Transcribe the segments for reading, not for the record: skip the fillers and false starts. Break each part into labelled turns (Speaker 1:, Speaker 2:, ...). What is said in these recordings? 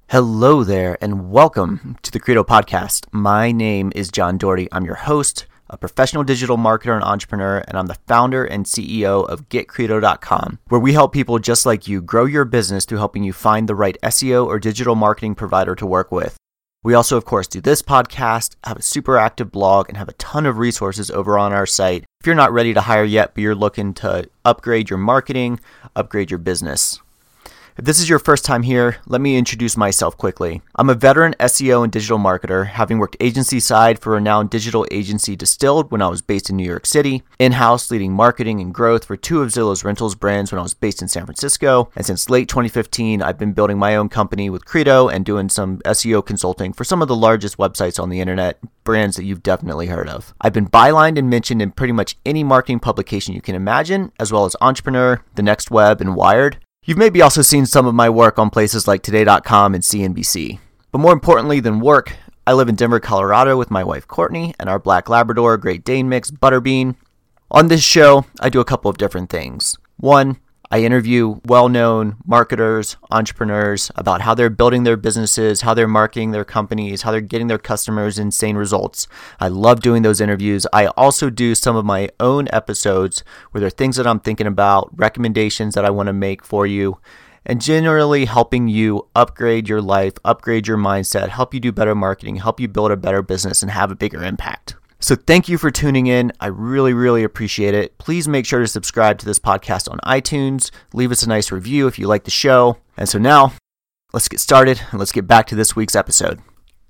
Speaker 1: Hello there, and welcome to the Credo Podcast. My name is John Doherty. I'm your host, a professional digital marketer and entrepreneur, and I'm the founder and CEO of GetCredo.com, where we help people just like you grow your business through helping you find the right SEO or digital marketing provider to work with. We also, of course, do this podcast, have a super active blog, and have a ton of resources over on our site. If you're not ready to hire yet, but you're looking to upgrade your marketing, upgrade your business. If this is your first time here, let me introduce myself quickly. I'm a veteran SEO and digital marketer, having worked agency side for renowned digital agency Distilled when I was based in New York City, in-house leading marketing and growth for two of Zillow's rentals brands when I was based in San Francisco, and since late 2015, I've been building my own company with Credo and doing some SEO consulting for some of the largest websites on the internet, brands that you've definitely heard of. I've been bylined and mentioned in pretty much any marketing publication you can imagine, as well as Entrepreneur, The Next Web, and Wired. You've maybe also seen some of my work on places like Today.com and CNBC. But more importantly than work, I live in Denver, Colorado with my wife Courtney and our Black Labrador Great Dane mix, Butterbean. On this show, I do a couple of different things. One, I interview well-known marketers, entrepreneurs about how they're building their businesses, how they're marketing their companies, how they're getting their customers insane results. I love doing those interviews. I also do some of my own episodes where there are things that I'm thinking about, recommendations that I want to make for you, and generally helping you upgrade your life, upgrade your mindset, help you do better marketing, help you build a better business and have a bigger impact. So thank you for tuning in. I really appreciate it. Please make sure to subscribe to this podcast on iTunes. Leave us a nice review if you like the show. And so now, let's get started and let's get back to this week's episode.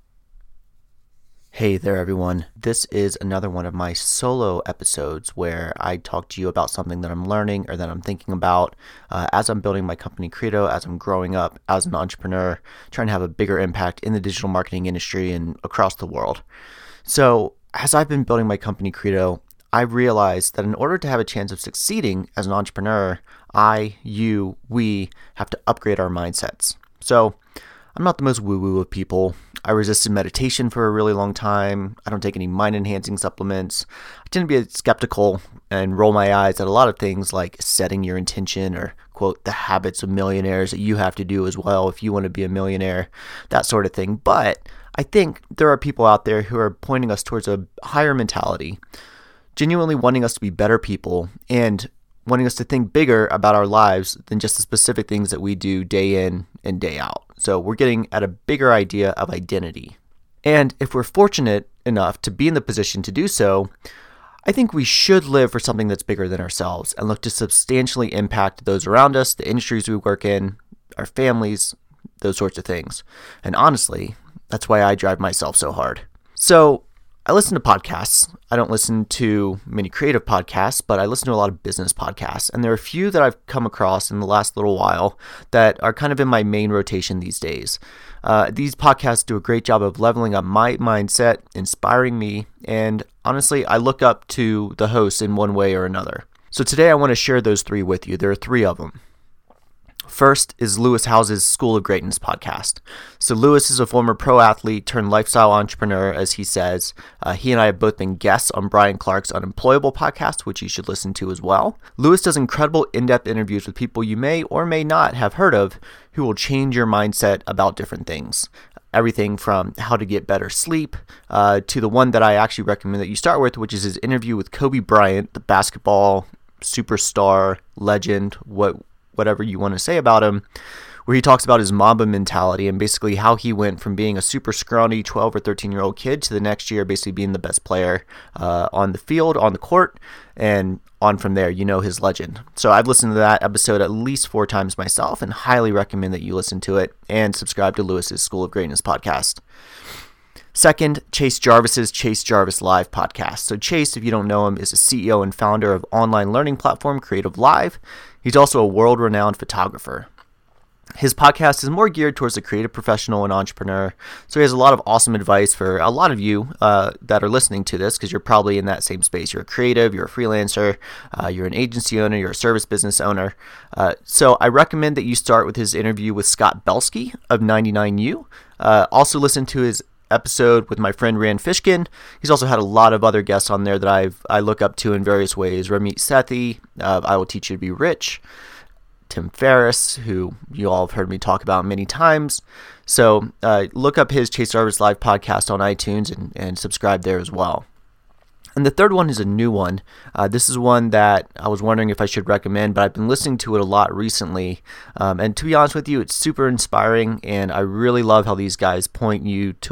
Speaker 1: Hey there, everyone. This is another one of my solo episodes where I talk to you about something that I'm learning or that I'm thinking about as I'm building my company Credo, as I'm growing up as an entrepreneur, trying to have a bigger impact in the digital marketing industry and across the world. So as I've been building my company Credo, I realized that in order to have a chance of succeeding as an entrepreneur, we have to upgrade our mindsets. So I'm not the most woo-woo of people. I resisted meditation for a really long time. I don't take any mind-enhancing supplements. I tend to be skeptical and roll my eyes at a lot of things like setting your intention or, quote, the habits of millionaires that you have to do as well if you want to be a millionaire, that sort of thing. But I think there are people out there who are pointing us towards a higher mentality, genuinely wanting us to be better people and wanting us to think bigger about our lives than just the specific things that we do day in and day out. So we're getting at a bigger idea of identity. And if we're fortunate enough to be in the position to do so, I think we should live for something that's bigger than ourselves and look to substantially impact those around us, the industries we work in, our families, those sorts of things. And honestly, that's why I drive myself so hard. So I listen to podcasts. I don't listen to many creative podcasts, but I listen to a lot of business podcasts. And there are a few that I've come across in the last little while that are kind of in my main rotation these days. These podcasts do a great job of leveling up my mindset, inspiring me, and honestly, I look up to the hosts in one way or another. So today I want to share those three with you. There are three of them. First is Lewis Howes' School of Greatness podcast. So Lewis is a former pro athlete turned lifestyle entrepreneur, as he says. He and I have both been guests on Brian Clark's Unemployable podcast, which you should listen to as well. Lewis does incredible in-depth interviews with people you may or may not have heard of who will change your mindset about different things. Everything from how to get better sleep to the one that I actually recommend that you start with, which is his interview with Kobe Bryant, the basketball superstar, legend, whatever you want to say about him, where he talks about his Mamba mentality and basically how he went from being a super scrawny 12 or 13-year-old kid to the next year basically being the best player on the field, on the court, and on from there, his legend. So I've listened to that episode at least 4 times myself and highly recommend that you listen to it and subscribe to Lewis's School of Greatness podcast. Second, Chase Jarvis's Chase Jarvis Live podcast. So Chase, if you don't know him, is a CEO and founder of online learning platform Creative Live. He's also a world-renowned photographer. His podcast is more geared towards the creative professional and entrepreneur, so he has a lot of awesome advice for a lot of you that are listening to this because you're probably in that same space. You're a creative, you're a freelancer, you're an agency owner, you're a service business owner. So I recommend that you start with his interview with Scott Belsky of 99U. Also listen to his episode with my friend Rand Fishkin. He's also had a lot of other guests on there that I look up to in various ways. Ramit Sethi, I Will Teach You to Be Rich. Tim Ferriss, who you all have heard me talk about many times. So look up his Chase Jarvis Live podcast on iTunes and subscribe there as well. And the third one is a new one. This is one that I was wondering if I should recommend, but I've been listening to it a lot recently. And to be honest with you, it's super inspiring, and I really love how these guys point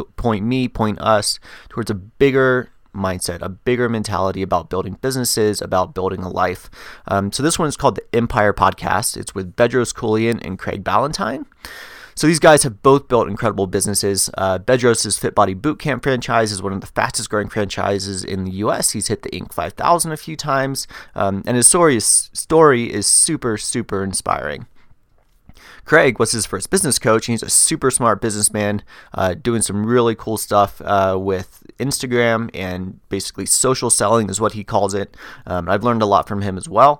Speaker 1: us towards a bigger mindset, a bigger mentality about building businesses, about building a life. So this one is called the Empire Podcast. It's with Bedros Keuilian and Craig Ballantyne. So these guys have both built incredible businesses. Bedros' Fit Body Bootcamp franchise is one of the fastest growing franchises in the US. He's hit the Inc. 5000 a few times, and his story is super, super inspiring. Craig was his first business coach, and he's a super smart businessman doing some really cool stuff with Instagram, and basically social selling is what he calls it. I've learned a lot from him as well.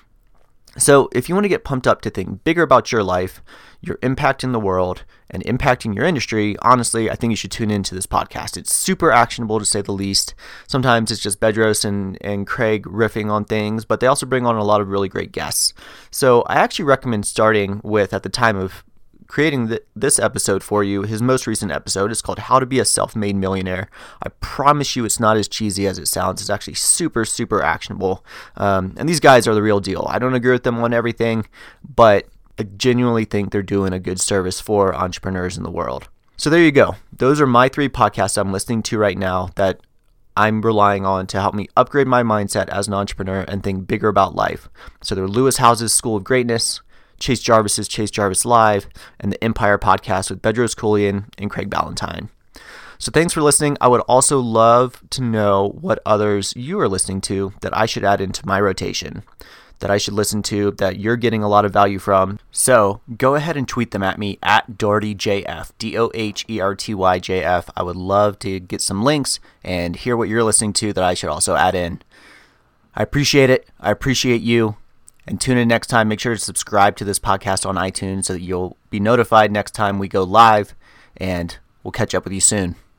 Speaker 1: So if you want to get pumped up to think bigger about your life, your impact in the world, and impacting your industry, honestly, I think you should tune into this podcast. It's super actionable, to say the least. Sometimes it's just Bedros and Craig riffing on things, but they also bring on a lot of really great guests. So I actually recommend starting with, at the time of creating this episode for you, his most recent episode is called How to Be a Self-Made Millionaire. I promise you it's not as cheesy as it sounds. It's actually super, super actionable. And these guys are the real deal. I don't agree with them on everything, but I genuinely think they're doing a good service for entrepreneurs in the world. So there you go. Those are my 3 podcasts I'm listening to right now that I'm relying on to help me upgrade my mindset as an entrepreneur and think bigger about life. So they're Lewis Howes' School of Greatness, Chase Jarvis' Chase Jarvis Live, and the Empire Podcast with Bedros Keuilian and Craig Ballantyne. So thanks for listening. I would also love to know what others you are listening to that I should add into my rotation, that I should listen to, that you're getting a lot of value from. So go ahead and tweet them at me at DohertyJF, DOHERTYJF. I would love to get some links and hear what you're listening to that I should also add in. I appreciate it. I appreciate you. And tune in next time. Make sure to subscribe to this podcast on iTunes so that you'll be notified next time we go live, and we'll catch up with you soon.